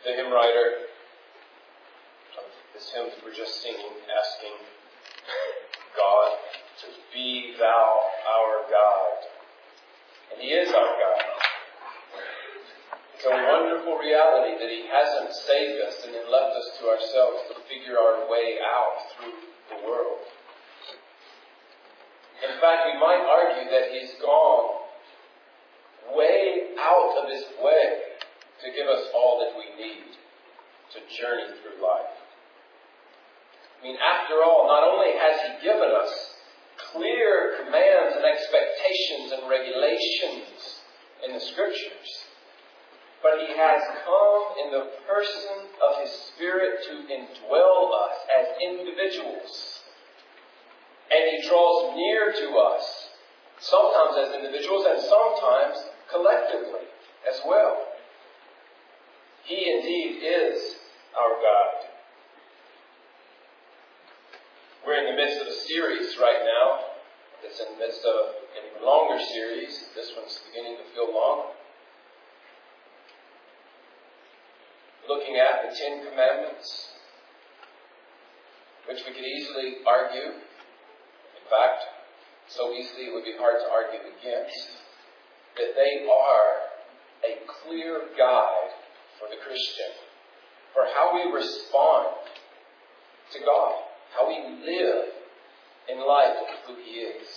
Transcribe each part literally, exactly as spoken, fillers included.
the hymn writer of this hymn that we're just singing, asking God to be thou our God. And He is our God. It's a wonderful reality that He hasn't saved us and then left us to ourselves to figure our way out through the world. In fact, we might argue that He's gone way out of His way to give us all that we need to journey through life. I mean, after all, not only has He given us clear commands and expectations and regulations in the Scriptures, but He has come in the person of His Spirit to indwell us as individuals. And He draws near to us, sometimes as individuals and sometimes collectively as well. He indeed is our God. We're in the midst of a series right now. It's in the midst of an even longer series. This one's beginning to feel long. Looking at the Ten Commandments, which we could easily argue, in fact, so easily it would be hard to argue against, that they are a clear guide for the Christian, for how we respond to God, how we live in light of who He is.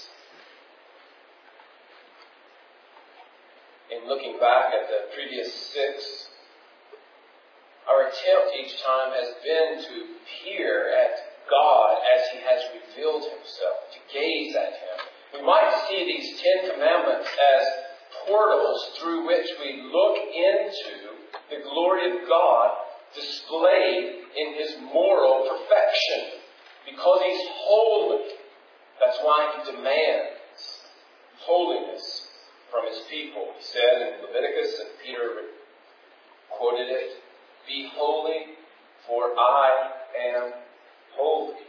In looking back at the previous six, our attempt each time has been to peer at God as He has revealed Himself, to gaze at Him. We might see these Ten Commandments as portals through which we look into the glory of God displayed in His moral perfection. Because He's holy, that's why He demands holiness from His people. He said in Leviticus, and Peter quoted it, "Be holy, for I am holy."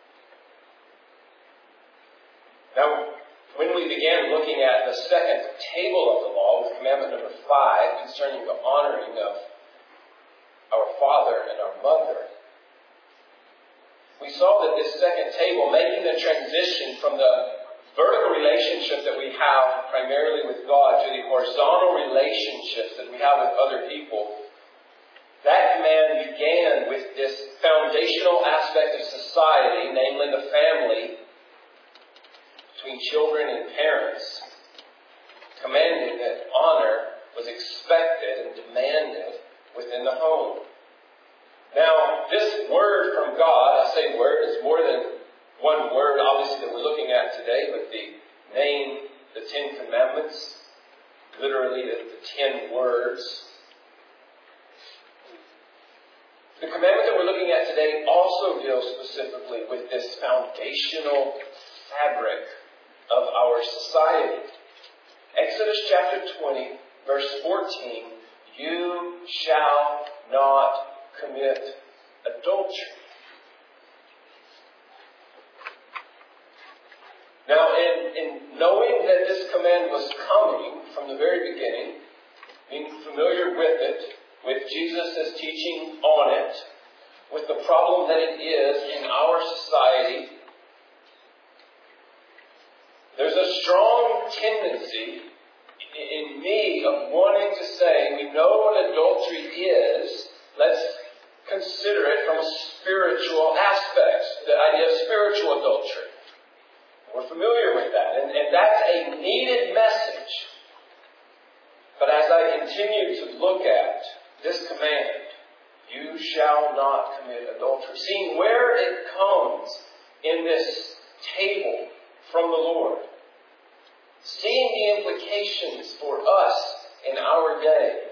Now, when we began looking at the second table of the law, with commandment number five, concerning the honoring of our father and our mother, we saw that this second table, making the transition from the vertical relationship that we have primarily with God to the horizontal relationships that we have with other people, that command began with this foundational aspect of society, namely the family, between children and parents, commanding that honor was expected and demanded within the home. Now, this word from God, I say word, is more than one word, obviously, that we're looking at today, but the name, the Ten Commandments, literally the, the ten words. The commandment that we're looking at today also deals specifically with this foundational fabric of our society. Exodus chapter twenty, verse fourteen, "You shall not commit adultery." Now, in, in knowing that this command was coming from the very beginning, being familiar with it, with Jesus' teaching on it, with the problem that it is in our society, there's a strong tendency in me of wanting to say, we know what adultery is, let's consider it from a spiritual aspect, the idea of spiritual adultery. We're familiar with that, and, and that's a needed message. But as I continue to look at this command, "You shall not commit adultery," seeing where it comes in this table from the Lord, seeing the implications for us in our day,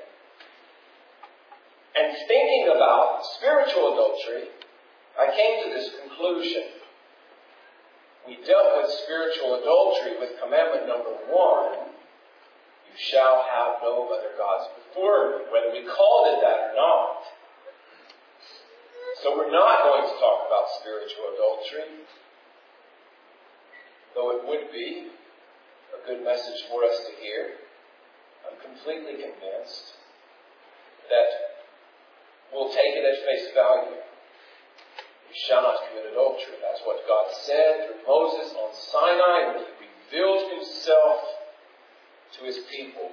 and thinking about spiritual adultery, I came to this conclusion. We dealt with spiritual adultery with commandment number one, "You shall have no other gods before me," whether we called it that or not. So we're not going to talk about spiritual adultery, though it would be a good message for us to hear. I'm completely convinced that we'll take it at face value. You shall not commit adultery. That's what God said through Moses on Sinai when he revealed himself to his people.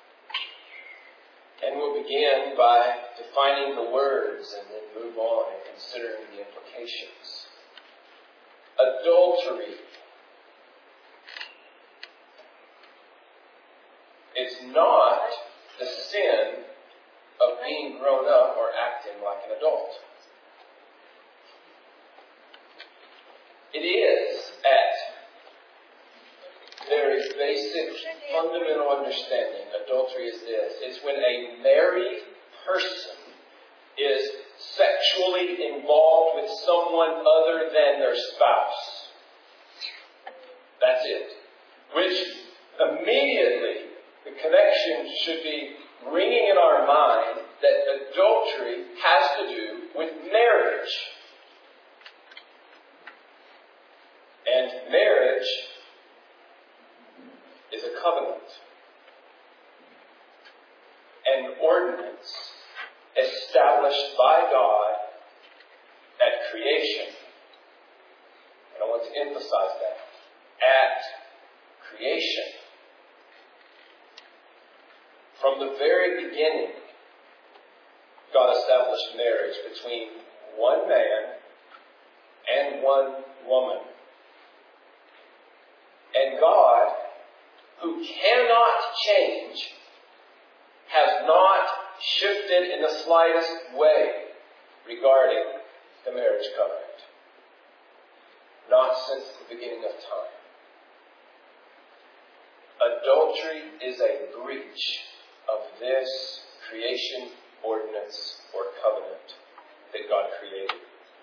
And we'll begin by defining the words and then move on and considering the implications. Adultery. It's not the sin of being grown up or acting like an adult. It is at very basic, fundamental understanding. Adultery is this. It's when a married person is sexually involved with someone other than their spouse. That's it. Which immediately the connection should be ringing in our mind that adultery has to do with marriage. And marriage is a covenant, an ordinance established by God at creation. And I want to emphasize that. At creation. From the very beginning, God established marriage between one man and one woman. And God, who cannot change, has not shifted in the slightest way regarding the marriage covenant. Not since the beginning of time. Adultery is a breach of this creation ordinance or covenant that God created.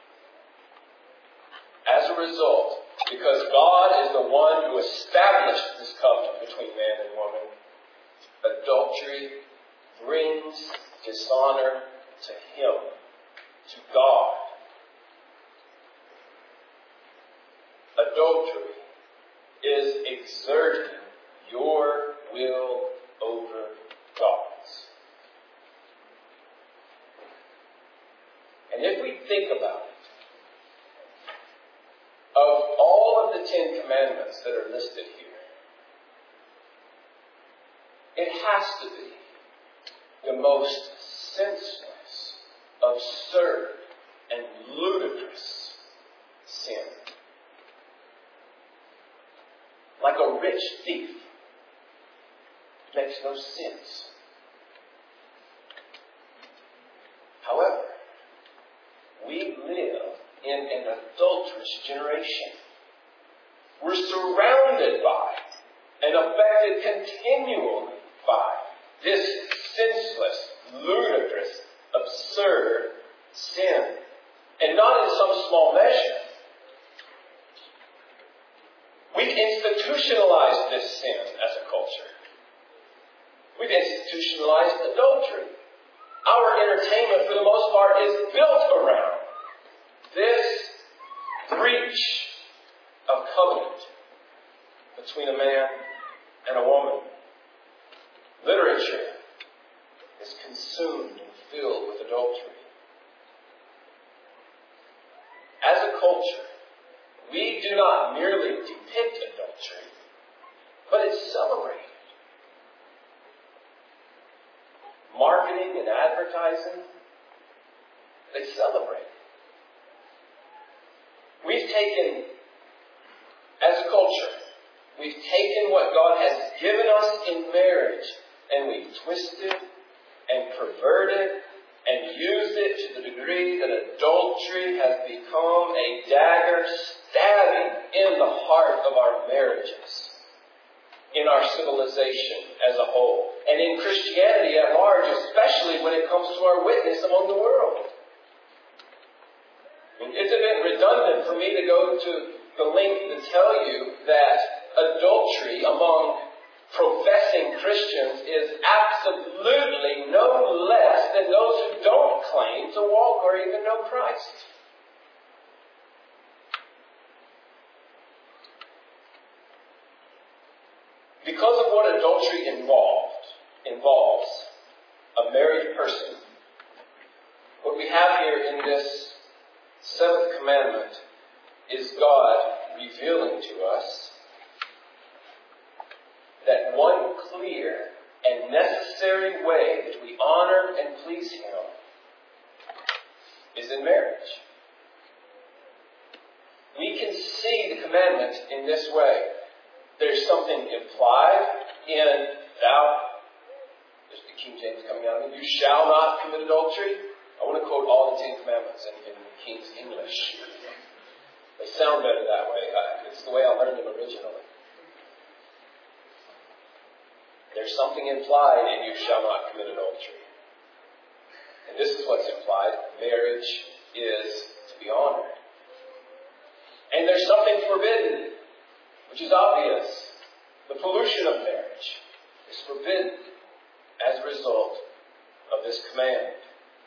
As a result, because God is the one who established this covenant between man and woman, adultery brings dishonor to Him, to God. Adultery is exerting your will over God's. And if we think about it, of all of the Ten Commandments that are listed here, it has to be the most senseless, absurd, and ludicrous sin. Like a rich thief. It makes no sense. However, we live in an adulterous generation. We're surrounded by and affected continually by this senseless, ludicrous, absurd sin. And not in some small measure. We've institutionalized this sin as a culture. We've institutionalized adultery. Our entertainment, for the most part, is built around this breach of covenant between a man and a woman. Literature is consumed and filled with adultery. As a culture, we do not merely depict adultery, but it's celebrated. Marketing and advertising, they celebrate it. We've taken, as a culture, we've taken what God has given us in marriage and we've twisted and perverted and used it to the degree that adultery has become a dagger stabbing in the heart of our marriages, in our civilization as a whole, and in Christianity at large, especially when it comes to our witness among the world. I mean, it's a bit redundant for me to go to the length to tell you that adultery among professing Christians is absolutely no less than those who don't claim to walk or even know Christ. Because of what adultery involved, involves, a married person, What we have here in this seventh commandment is God revealing to us that one clear and necessary way that we honor and please Him is in marriage. We can see the commandment in this way. There's something implied in thou, there's the King James coming out of me, you shall not commit adultery. I want to quote all the Ten Commandments in, in King's English. They sound better that way. It's the way I learned them originally. There's something implied in you shall not commit adultery. And this is what's implied. Marriage is to be honored. And there's something forbidden, which is obvious. The pollution of marriage is forbidden as a result of this command.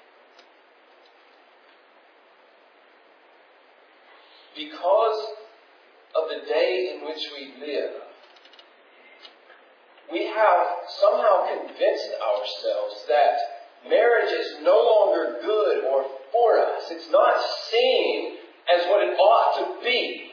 Because of the day in which we live, we have somehow convinced ourselves that marriage is no longer good or for us. It's not seen as what it ought to be.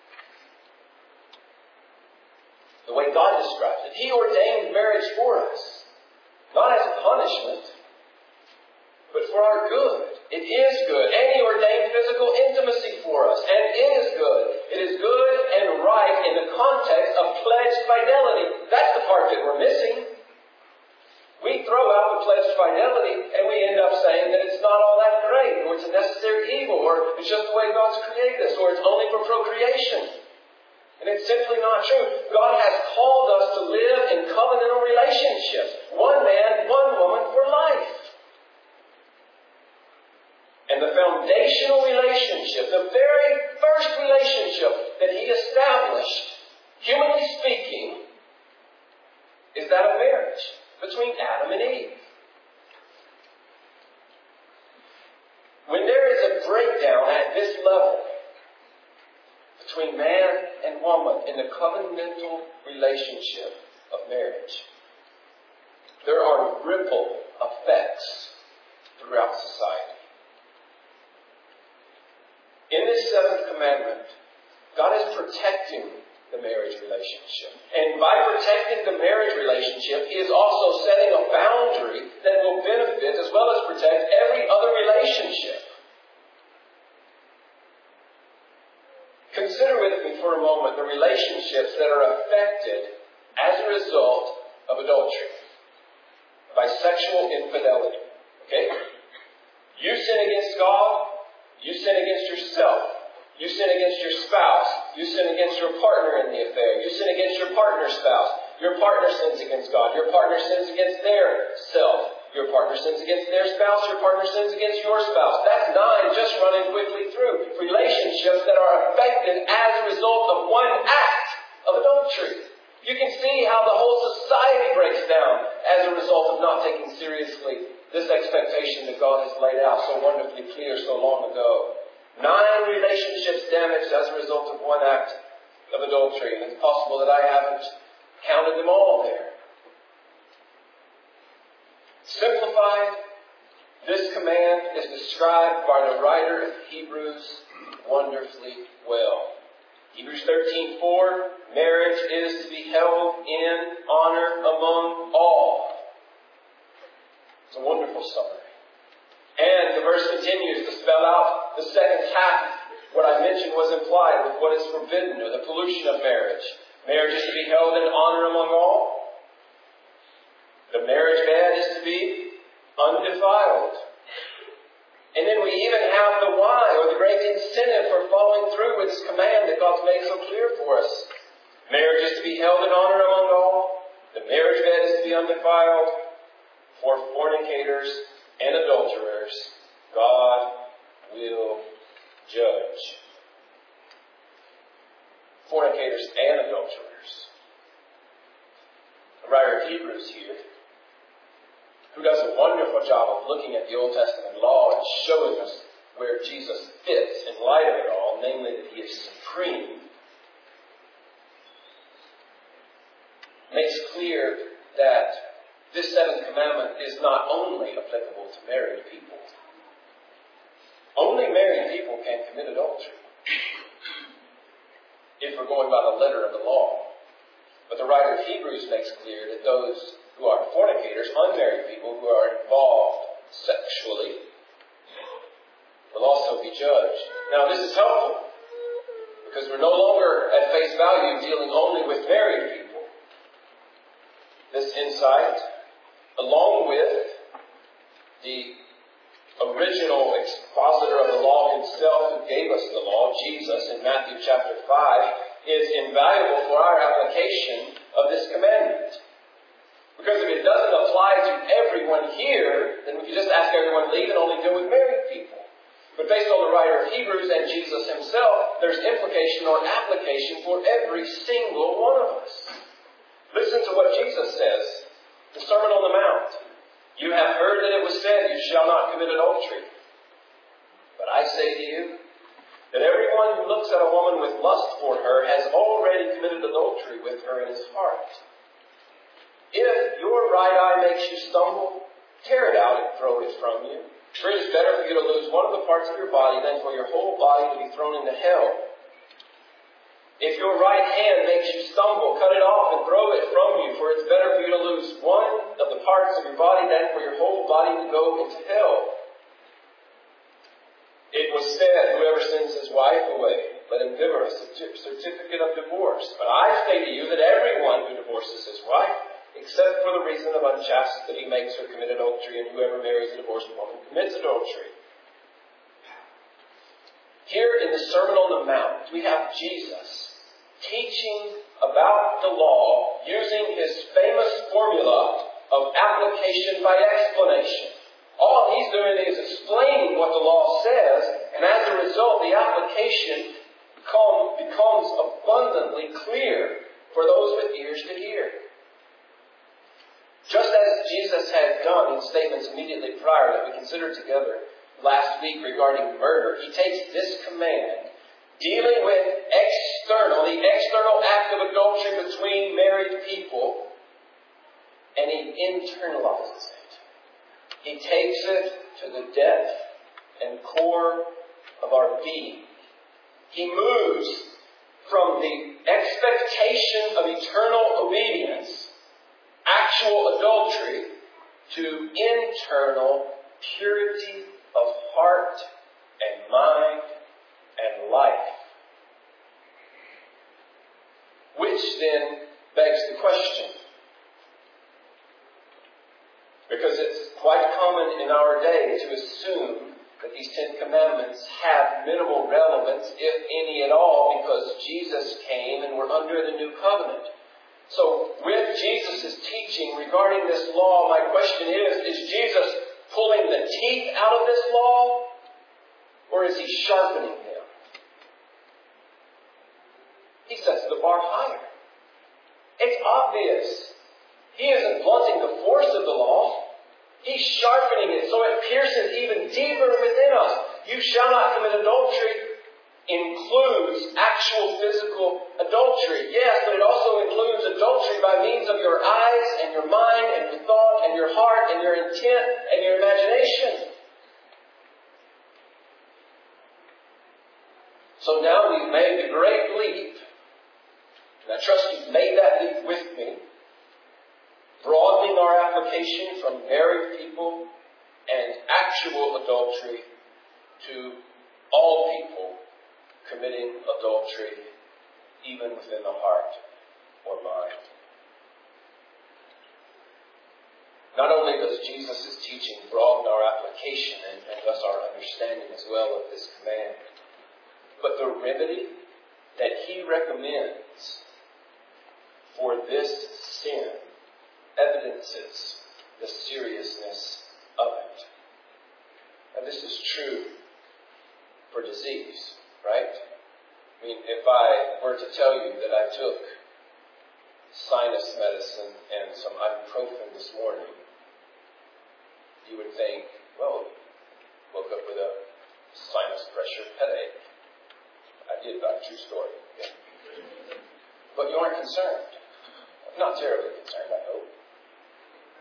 The way God describes it. He ordained marriage for us. Not as a punishment, but for our good. It is good. And He ordained physical intimacy for us. And it is good. It is good and right in the context of pledged fidelity. That's the part that we're missing. We throw out the pledged fidelity and we end up saying that it's not all that great, or it's a necessary evil, or it's just the way God's created us, or it's only for procreation. And it's simply not true. God has called us to live in covenantal relationships. One man, one woman for life. And the foundational relationship, the very first relationship that He established, humanly speaking, is that of marriage between Adam and Eve. When there is a breakdown at this level between man and woman in the covenantal relationship of marriage, there are ripple effects throughout society. In this seventh commandment, God is protecting the marriage relationship. And by protecting the marriage relationship, He is also setting a boundary that will benefit as well as protect every other relationship. Consider with me for a moment the relationships that are affected as a result of adultery, by sexual infidelity. Okay? You sin against God. You sin against yourself. You sin against your spouse. You sin against your partner in the affair. You sin against your partner's spouse. Your partner sins against God. Your partner sins against their self. Your partner sins against their spouse. Your partner sins against your spouse. That's nine just running quickly through. Relationships that are affected as a result of one act of adultery. You can see how the whole society breaks down as a result of not taking seriously this expectation that God has laid out so wonderfully clear so long ago. Nine relationships damaged as a result of one act of adultery. And it's possible that I haven't counted them all there. Simplified, this command is described by the writer of Hebrews wonderfully well. Hebrews thirteen four, marriage is to be held in honor among all. It's a wonderful summary. And the verse continues to spell out the second half. What I mentioned was implied with what is forbidden, or the pollution of marriage. Marriage is to be held in honor among all. The marriage bed is to be undefiled. And then we even have the why, or the great incentive for following through with this command that God's made so clear for us. Marriage is to be held in honor among all. The marriage bed is to be undefiled. For fornicators and adulterers, God will judge. Fornicators and adulterers. The writer of Hebrews here, who does a wonderful job of looking at the Old Testament law and showing us where Jesus fits in light of it all, namely that He is supreme, makes clear that this seventh commandment is not only applicable to married people, only married people can commit adultery, if we're going by the letter of the law. But the writer of Hebrews makes clear that those who are fornicators, unmarried people who are involved sexually, will also be judged. Now, this is helpful, because we're no longer at face value dealing only with married people. This insight, along with the original expositor of the law himself who gave us the law, Jesus, in Matthew chapter five, is invaluable for our application of this commandment. Because if it doesn't apply to everyone here, then we can just ask everyone to leave and only deal with married people. But based on the writer of Hebrews and Jesus himself, there's implication or application for every single one of us. Listen to what Jesus says, the Sermon on the Mount. You have heard that it was said, you shall not commit adultery. But I say to you, that everyone who looks at a woman with lust for her has already committed adultery with her in his heart. If your right eye makes you stumble, tear it out and throw it from you. For it is better for you to lose one of the parts of your body than for your whole body to be thrown into hell. If your right hand makes you stumble, cut it off and throw it from you, for it's better for you to lose one of the parts of your body than for your whole body to go into hell. It was said, whoever sends his wife away, let him give her a certificate of divorce. But I say to you that everyone who divorces his wife, except for the reason of unchastity, makes her commit adultery, and whoever marries a divorced woman commits adultery. Here in the Sermon on the Mount, we have Jesus teaching about the law using his famous formula of application by explanation. All he's doing is explaining what the law says, and as a result, the application become, becomes abundantly clear for those with ears to hear. Just as Jesus had done in statements immediately prior that we considered together last week regarding murder, he takes this command, dealing with external, the external act of adultery between married people, and he internalizes it. He takes it to the depth and core of our being. He moves from the expectation of eternal obedience, actual adultery, to internal purity of heart and mind and life. Which then begs the question, because it's quite common in our day to assume that these Ten Commandments have minimal relevance, if any at all, because Jesus came and we're under the New Covenant. So with Jesus' teaching regarding this law, my question is, is Jesus pulling the teeth out of this law, or is he sharpening them? He sets the bar higher. It's obvious. He isn't blunting the force of the law. He's sharpening it so it pierces even deeper within us. You shall not commit adultery includes actual physical adultery. Yes, but it also includes adultery by means of your eyes and your mind and your thought and your heart and your intent and your imagination. So now we've made the great leap, and I trust you've made that leap with me, broadening our application from married people and actual adultery to all people committing adultery, even within the heart or mind. Not only does Jesus' teaching broaden our application and, and thus our understanding as well of this command, but the remedy that he recommends for this sin evidences the seriousness of it. And this is true for disease, right? I mean, if I were to tell you that I took sinus medicine and some ibuprofen this morning, you would think, well, woke up with a sinus pressure headache. I did, by true story. Yeah. But you aren't concerned. Not terribly concerned, I hope.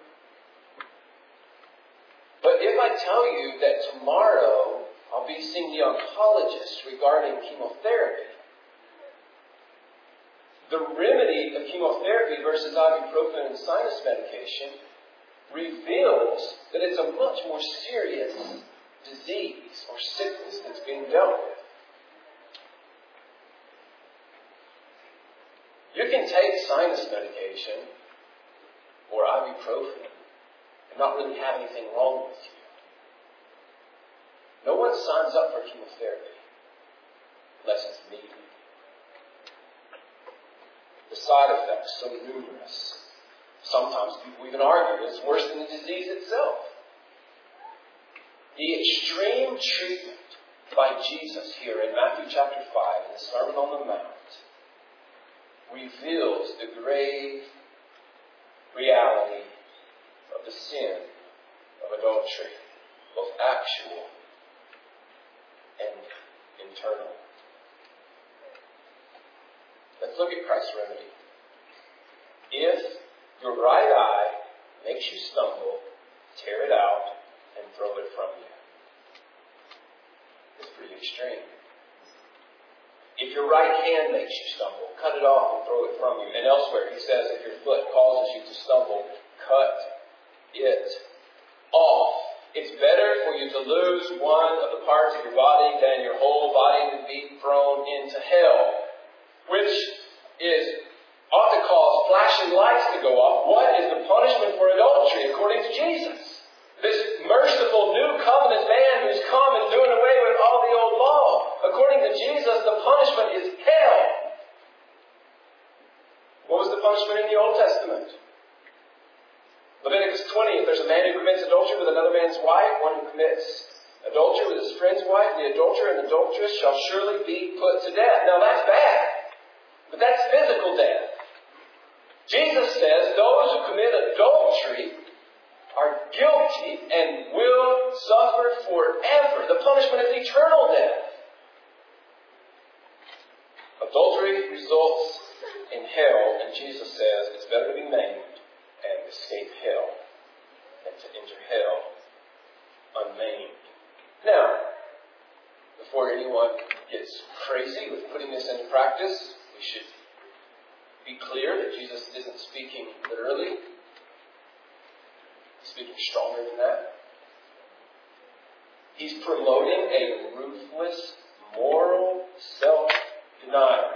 But if I tell you that tomorrow I'll be seeing oncologist regarding chemotherapy. The remedy of chemotherapy versus ibuprofen and sinus medication reveals that it's a much more serious disease or sickness that's being dealt with. You can take sinus medication or ibuprofen and not really have anything wrong with you. No one signs up for chemotherapy unless it's needed. The side effects so numerous. Sometimes people even argue it's worse than the disease itself. The extreme treatment by Jesus here in Matthew chapter five, in the Sermon on the Mount, reveals the grave reality of the sin of adultery, both actual and internal. Let's look at Christ's remedy. If your right eye makes you stumble, tear it out and throw it from you. It's pretty extreme. If your right hand makes you stumble, cut it off and throw it from you. And elsewhere he says if your foot causes you to stumble, cut it off. It's better for you to lose one of the parts of your body than your whole body to be thrown into hell, which is ought to cause flashing lights to go off. What is the punishment for adultery according to Jesus? This merciful new covenant man who's come and doing away with all the old law. According to Jesus, the punishment is hell. What was the punishment in the Old Testament? Leviticus twenty, if there's a man who commits adultery with another man's wife, one who commits adultery with his friend's wife, the adulterer and adulteress shall surely be put to death. Now that's bad, but that's physical death. Jesus says those who commit adultery are guilty and will suffer forever. The punishment is eternal death. Adultery results in hell, and Jesus says it's better to be maimed and escape hell than to enter hell unmaimed. Now, before anyone gets crazy with putting this into practice, we should be clear that Jesus isn't speaking literally. He's speaking stronger than that. He's promoting a ruthless, moral self-denial.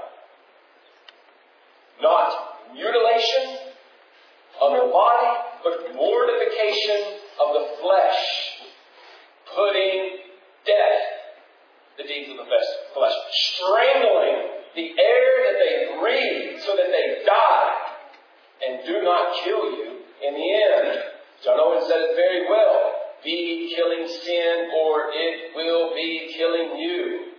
Not mutilation of the body, but mortification of the flesh. Putting death, the deeds of the flesh. Strangling the air that they breathe so that they die and do not kill you in the end. John Owen said it very well. Be killing sin or it will be killing you.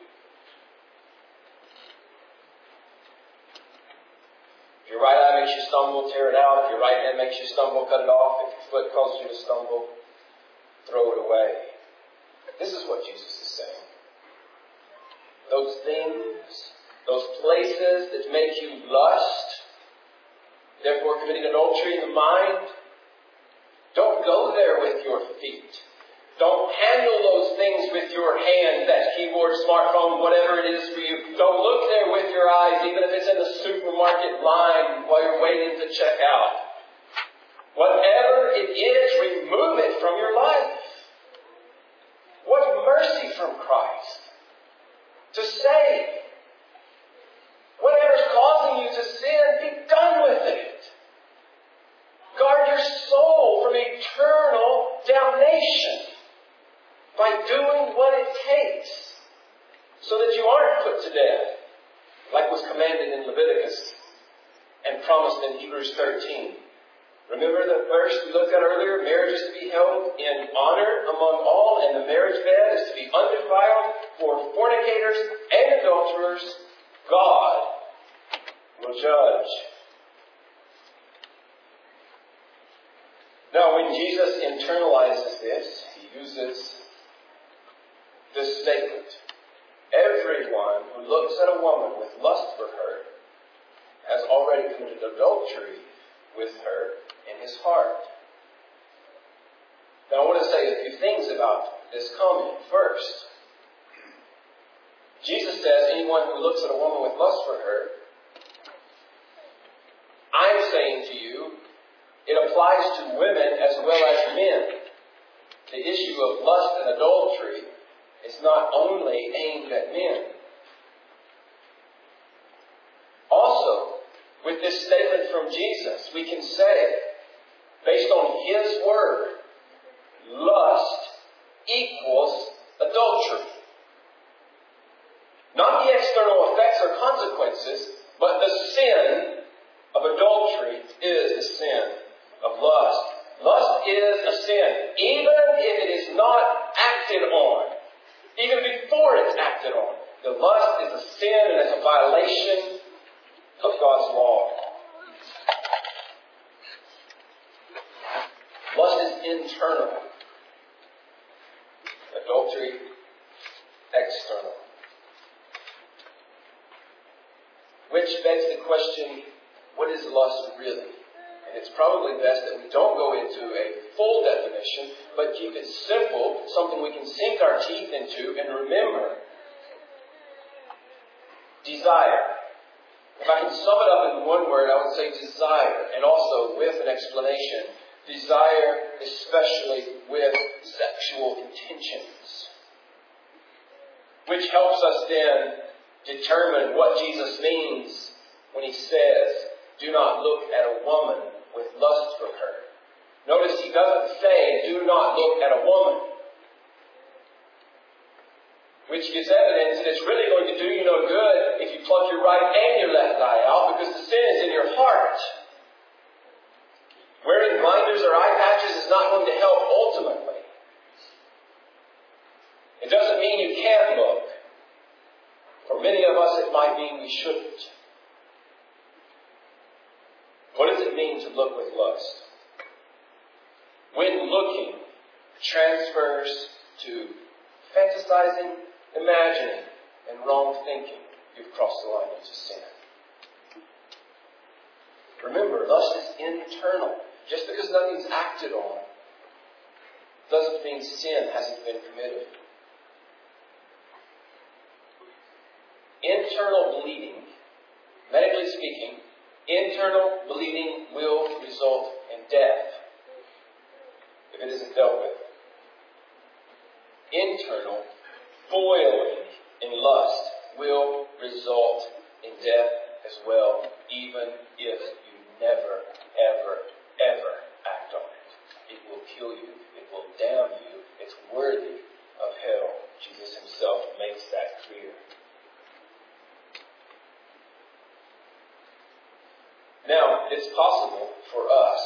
If your right eye makes you stumble, tear it out. If your right hand makes you stumble, cut it off. If your foot causes you to stumble, throw it away. This is what Jesus is saying. Those things, those places that make you lust, therefore committing adultery in the mind, don't go there with your feet. Don't handle those things with your hand, that keyboard, smartphone, whatever it is for you. Don't look there with your eyes, even if it's in the supermarket line while you're waiting to check out. Whatever it is, remove it from your life. What mercy from Christ to save. Whatever's causing you to sin, be done with it. Guard your soul from eternal damnation by doing what it takes so that you aren't put to death, like was commanded in Leviticus and promised in Hebrews thirteen. Remember the verse we looked at earlier? Marriage is to be held in honor among all, and the marriage bed is to be undefiled for fornicators and adulterers. God will judge. Now, when Jesus internalizes this, he uses this statement. Everyone who looks at a woman with lust for her has already committed adultery with her in his heart. Now, I want to say a few things about this comment. First, Jesus says, anyone who looks at a woman with lust for her, I'm saying to you, it applies to women as well as men. The issue of lust and adultery is not only aimed at men. Also, with this statement from Jesus, we can say, based on His word, lust equals adultery. Not the external effects or consequences, but the sin of adultery is the sin of lust. Lust is a sin, even if it is not acted on. Even before it's acted on. The lust is a sin and it's a violation of God's law. Lust is internal. Adultery, external. Which begs the question, what is lust really? And it's probably best that we don't go into a full definition, but keep it simple, something we can sink our teeth into and remember. Desire. If I can sum it up in one word, I would say desire, and also with an explanation. Desire, especially with sexual intentions. Which helps us then determine what Jesus means when He says, do not look at a woman with lust for her. Notice He doesn't say, do not look at a woman. Which gives evidence that it's really going to do you no good if you pluck your right and your left eye out, because the sin is in your heart. Wearing blinders or eye patches is not going to help ultimately. It doesn't mean you can't look. For many of us, it might mean we shouldn't. What does it mean to look with lust? When looking transfers to fantasizing, imagining, and wrong thinking, you've crossed the line into sin. Remember, lust is internal. Just because nothing's acted on doesn't mean sin hasn't been committed. Internal bleeding, medically speaking, internal bleeding will result in death if it isn't dealt with. Internal boiling in lust will result in death as well, even if you never, ever, ever act on it. It will kill you. It will damn you. It's worthy of hell. Jesus Himself makes that clear. Now, it's possible for us,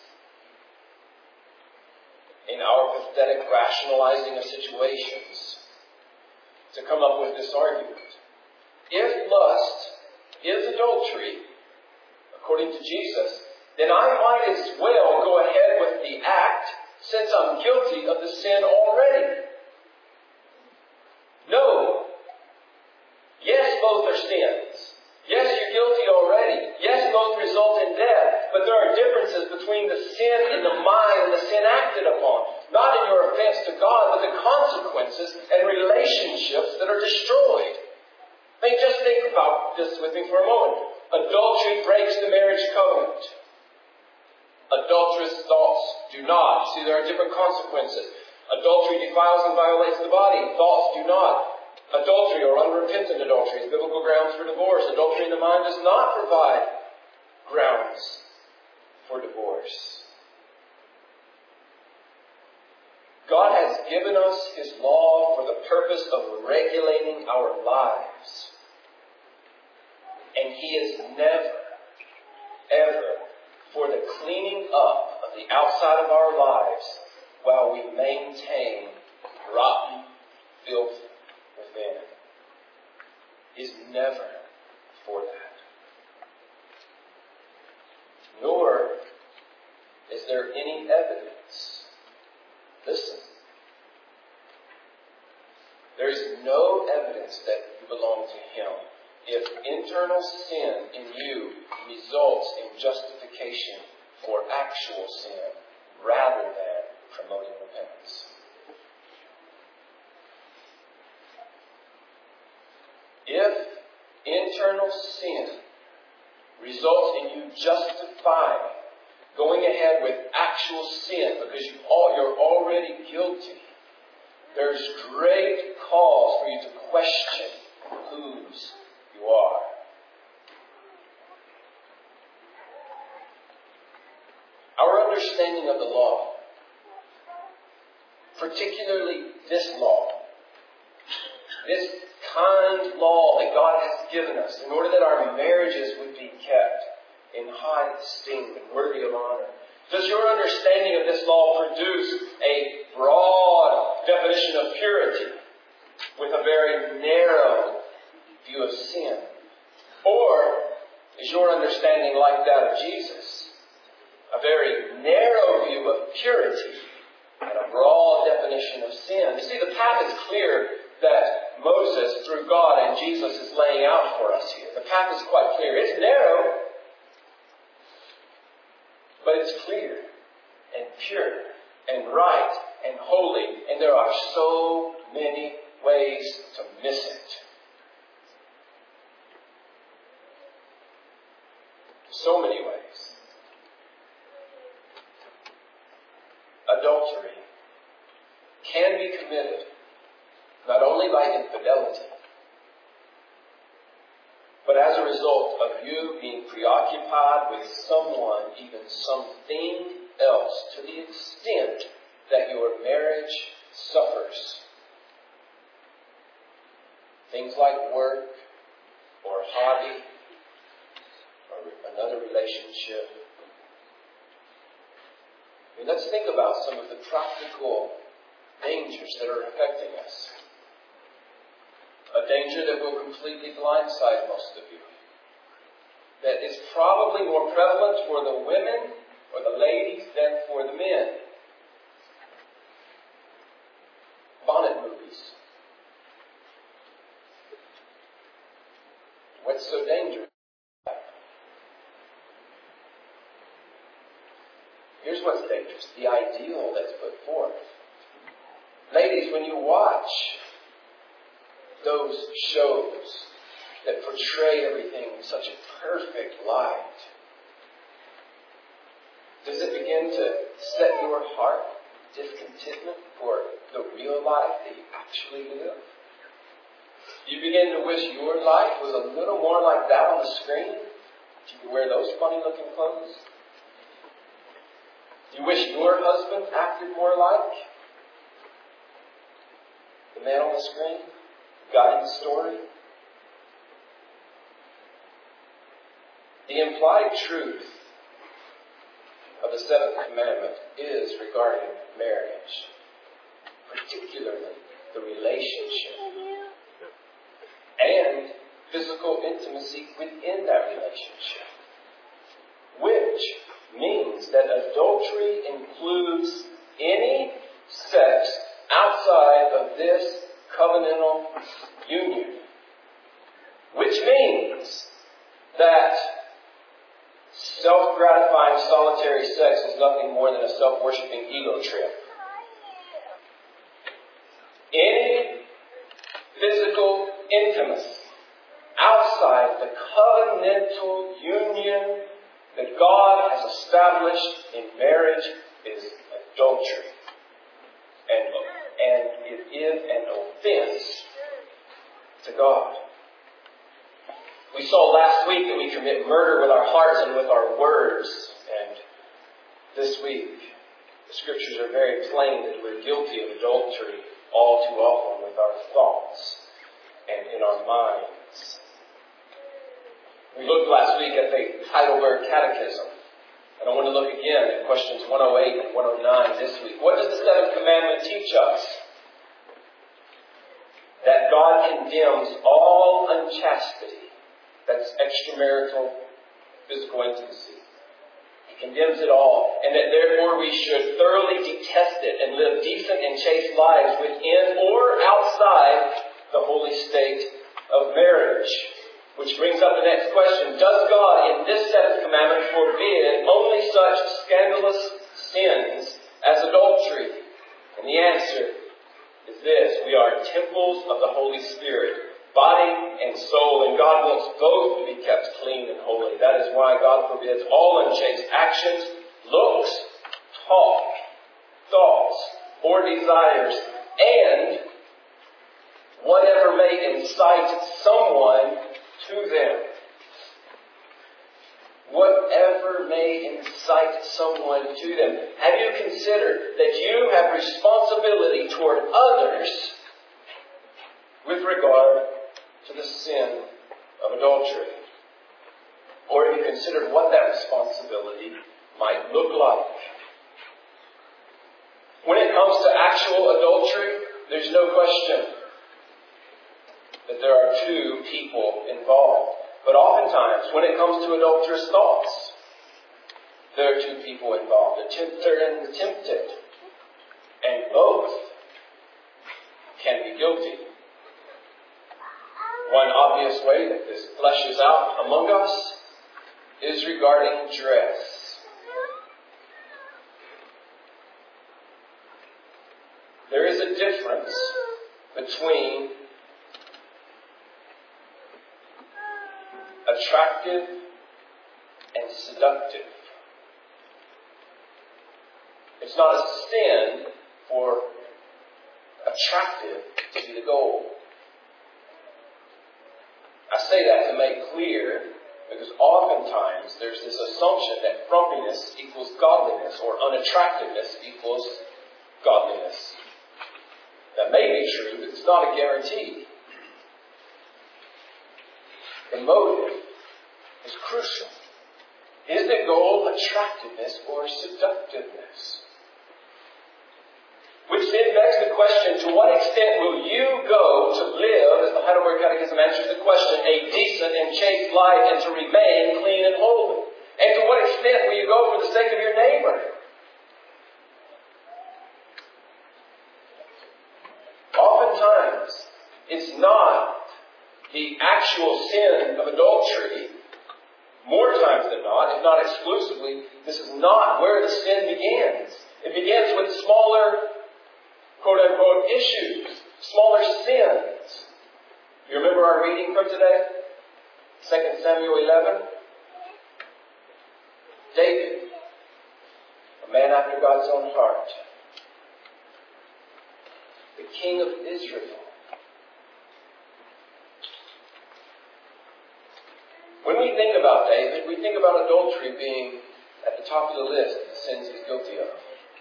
in our pathetic rationalizing of situations, to come up with this argument. If lust is adultery, according to Jesus, then I might as well go ahead with the act since I'm guilty of the sin already. No. Yes, both are sins. Yes, you're guilty already. Yes, both result in death. But there are differences between the sin in the mind and the sin acted upon. Not in your offense to God, but the consequences and relationships that are destroyed. I mean, just think about this with me for a moment. Adultery breaks the marriage covenant. Adulterous thoughts do not. See, there are different consequences. Adultery defiles and violates the body. Thoughts do not. Adultery or unrepentant adultery is biblical grounds for divorce. Adultery in the mind does not provide grounds for divorce. God has given us His law for the purpose of regulating our lives. And He is never, ever for the cleaning up of the outside of our lives while we maintain rotten filth within. Is never for that. Nor is there any evidence. Listen. There is no evidence that you belong to Him if internal sin in you results in justification for actual sin rather than promoting repentance. If internal sin results in you justifying going ahead with actual sin because you all, you're already guilty, there's great cause for you to question whose you are. Our understanding of the law, particularly this law, this kind law that God has given us in order that our marriages would be kept in high esteem and worthy of honor. Does your understanding of this law produce a broad definition of purity with a very narrow view of sin? Or is your understanding like that of Jesus? A very narrow view of purity and a broad definition of sin. You see, the path is clear that Moses, through God and Jesus, is laying out for us here. The path is quite clear. It's narrow, but it's clear and pure and right and holy. And there are so many ways to miss it. So many ways. Adultery can be committed not only by infidelity, but as a result of you being preoccupied with someone, even something else, to the extent that your marriage suffers. Things like work, or hobby, or another relationship. I mean, let's think about some of the practical dangers that are affecting us. A danger that will completely blindside most of you. That is probably more prevalent for the women or the ladies than for the men. Bonnet movies. What's so dangerous? Here's what's dangerous. The ideal that's put forth. Ladies, when you watch those shows that portray everything in such a perfect light, does it begin to set your heart discontentment for the real life that you actually live? You begin to wish your life was a little more like that on the screen? That you could wear those funny looking clothes? You wish your husband acted more like the man on the screen? God in the story? The implied truth of the seventh commandment is regarding marriage, particularly the relationship and physical intimacy within that relationship, which means that adultery includes any sex outside of this covenantal union, which means that self-gratifying solitary sex is nothing more than a self-worshipping ego trip. Any physical intimacy outside the covenantal union that God has established in marriage is adultery. And, and it is an offense to God. We saw last week that we commit murder with our hearts and with our words. And this week, the scriptures are very plain that we're guilty of adultery all too often with our thoughts and in our minds. We looked last week at the Heidelberg Catechism. And I want to look again at questions one oh eight and one oh nine this week. What does the seventh commandment teach us? That God condemns all unchastity. That's extramarital physical intimacy. He condemns it all. And that therefore we should thoroughly detest it and live decent and chaste lives within or outside the holy state of marriage. Which brings up the next question. Does God in this seventh commandment forbid only such scandalous sins as adultery? And the answer is this. We are temples of the Holy Spirit. By body and soul, and God wants both to be kept clean and holy. That is why God forbids all unchaste actions, looks, talk, thoughts, or desires, and whatever may incite someone to them. Whatever may incite someone to them. Have you considered that you have responsibility toward others with regard to the sin of adultery? Or have you considered what that responsibility might look like? When it comes to actual adultery, there's no question that there are two people involved. But oftentimes, when it comes to adulterous thoughts, there are two people involved, the tempter and the tempted. And both can be guilty. One obvious way that this fleshes out among us is regarding dress. There is a difference between attractive and seductive. It's not a sin for attractive to be the goal. I say that to make clear because oftentimes there's this assumption that frumpiness equals godliness or unattractiveness equals godliness. That may be true, but it's not a guarantee. The motive is crucial. Is the goal attractiveness or seductiveness? Which then begs the question, to what extent will you go to live, as the Heidelberg Catechism answers the question, a decent and chaste life and to remain clean and holy? And to what extent will you go for the sake of your neighbor? Oftentimes, it's not the actual sin of adultery. More times than not, if not exclusively, this is not where the sin begins. It begins with smaller, quote-unquote, issues, smaller sins. You remember our reading from today? Second Samuel eleven? David, a man after God's own heart. The king of Israel. When we think about David, we think about adultery being at the top of the list of the sins he's guilty of.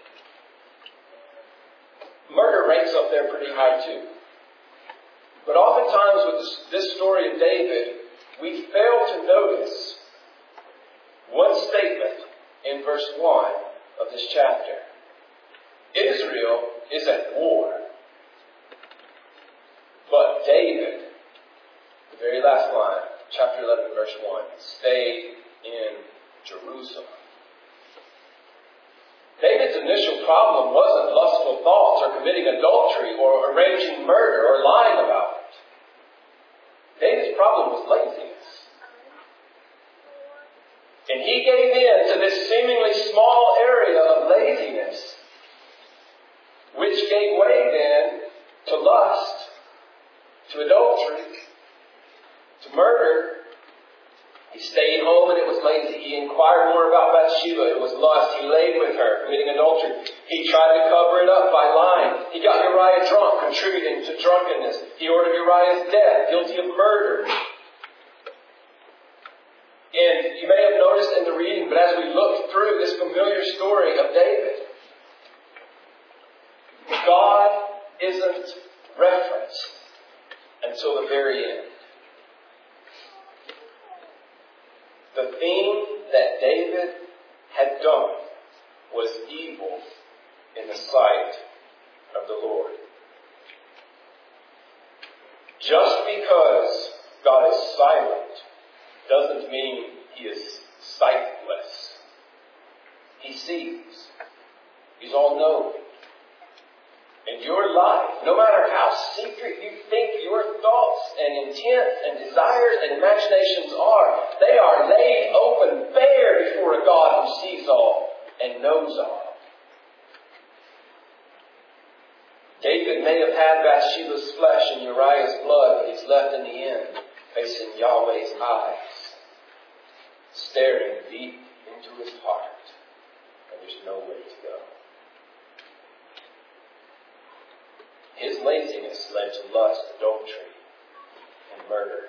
Murder ranks up there pretty high too. But oftentimes with this, this story of David, we fail to notice one statement in verse one of this chapter. Israel is at war. But David, the very last line, chapter eleven, verse one, stayed in Jerusalem. David's initial problem wasn't lustful thoughts or committing adultery or arranging murder or lying about it. David's problem was laziness. And he gave in to this seemingly small area of laziness, which gave way then to lust, to adultery, to murder. He stayed home and it was lazy. He inquired more about Bathsheba. It was lust. He laid with her, committing adultery. He tried to cover it up by lying. He got Uriah drunk, contributing to drunkenness. He ordered Uriah's death, guilty of murder. And you may have noticed in the reading, but as we look through this familiar story of David, God isn't referenced until the very end. The thing that David had done was evil in the sight of the Lord. Just because God is silent doesn't mean He is sightless. He sees. He's all-knowing. And your life, no matter how secret you think your thoughts and intents and desires and imaginations are, they are laid open bare before a God who sees all and knows all. David may have had Bathsheba's flesh and Uriah's blood, but he's left in the Yahweh's eyes, staring deep into his heart, and there's no way to go. His laziness led to lust, adultery, and murder.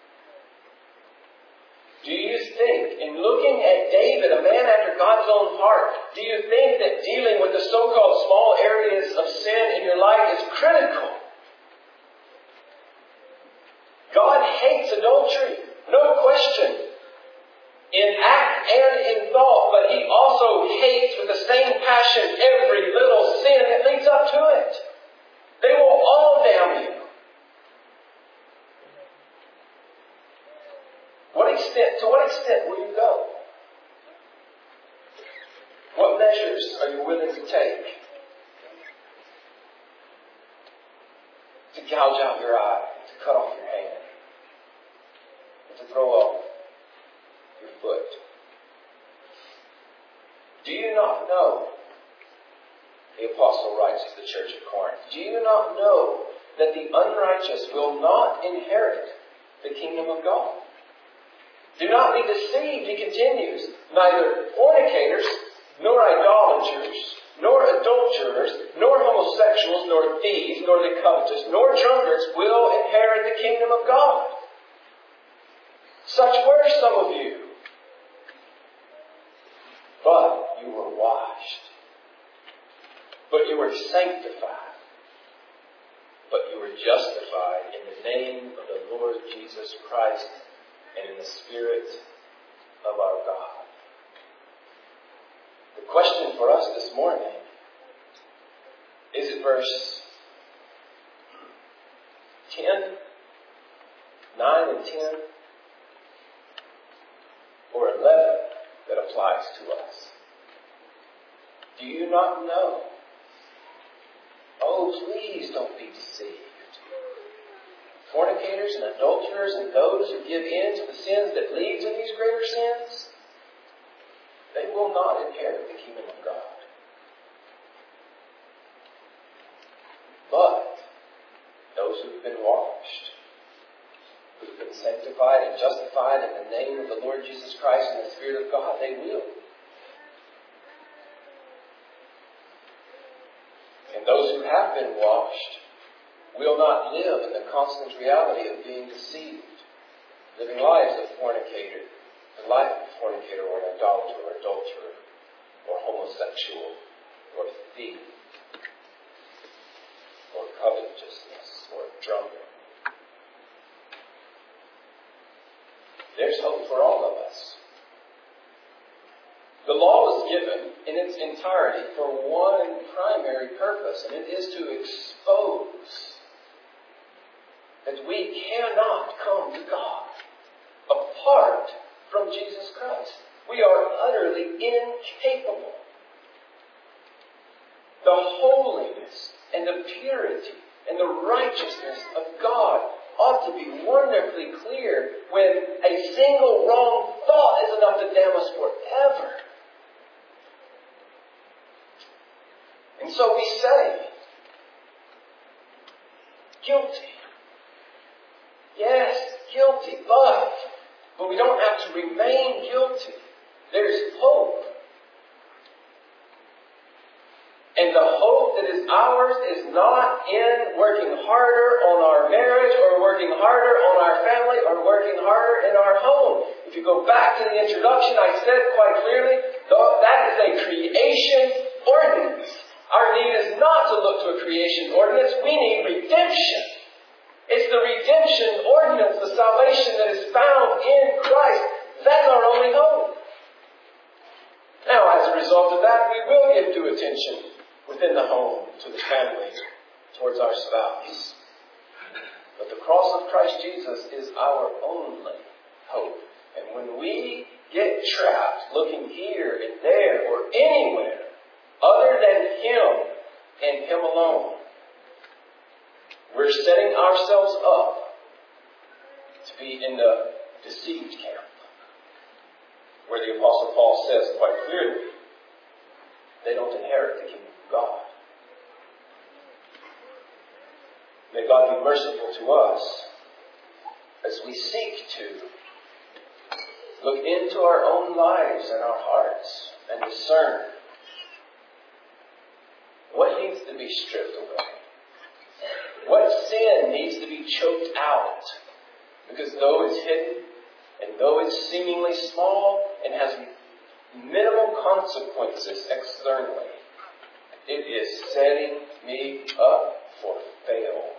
Do you think, in looking at David, a man after God's own heart, do you think that dealing with the so-called small areas of sin in your life is critical? God hates adultery, no question, in act and in thought, but He also hates with the same passion every little sin that leads up to it. They will all damn you. What extent, to what extent will you go? What measures are you willing to take to gouge out your eye, to cut off your hand, and to throw off your foot? Do you not know, the apostle writes to the church of Corinth, do you not know that the unrighteous will not inherit the kingdom of God? Do not be deceived, he continues. Neither fornicators, nor idolaters, nor adulterers, nor homosexuals, nor thieves, nor the covetous, nor drunkards will inherit the kingdom of God. Such were some of you. But you were washed. But you were sanctified. But you were justified in the name of the Lord Jesus Christ and in the Spirit of our God. The question for us this morning is it verse ten, nine and ten, or eleven that applies to us? Do you not know? Oh, please don't be deceived. Fornicators and adulterers and those who give in to the sins that lead to these greater sins, they will not inherit the kingdom of God. But those who've been washed, who've been sanctified and justified in the name of the Lord Jesus Christ and the Spirit of God, they will. And those who have been washed will not live in the constant reality of being deceived, living lives of fornicator, the life of a fornicator or an idolater or adulterer or homosexual or thief or covetousness or drunkard. There's hope for all of us. The law was given in its entirety for one primary purpose, and it is to expose that we cannot come to God apart from Jesus Christ. We are utterly incapable. The holiness and the purity and the righteousness of God ought to be wonderfully clear when a single wrong thought is enough to damn us forever. And so we say, guilty. Yes, guilty, but, but we don't have to remain guilty. There's hope. And the hope that is ours is not in working harder on our marriage or working harder on our family or working harder in our home. If you go back to the introduction, I said quite clearly, that is a creation ordinance. Our need is not to look to a creation ordinance. We need redemption. It's the redemption ordinance, the salvation that is found in Christ. That's our only hope. Now, as a result of that, we will give due attention within the home, to the family, towards our spouse. But the cross of Christ Jesus is our only hope. And when we get trapped looking here and there or anywhere other than Him and Him alone, we're setting ourselves up to be in the deceived camp, where the Apostle Paul says quite clearly, they don't inherit the kingdom of God. May God be merciful to us as we seek to look into our own lives and our hearts and discern what needs to be stripped away. What sin needs to be choked out? Because though it's hidden, and though it's seemingly small and has minimal consequences externally, it is setting me up for fail.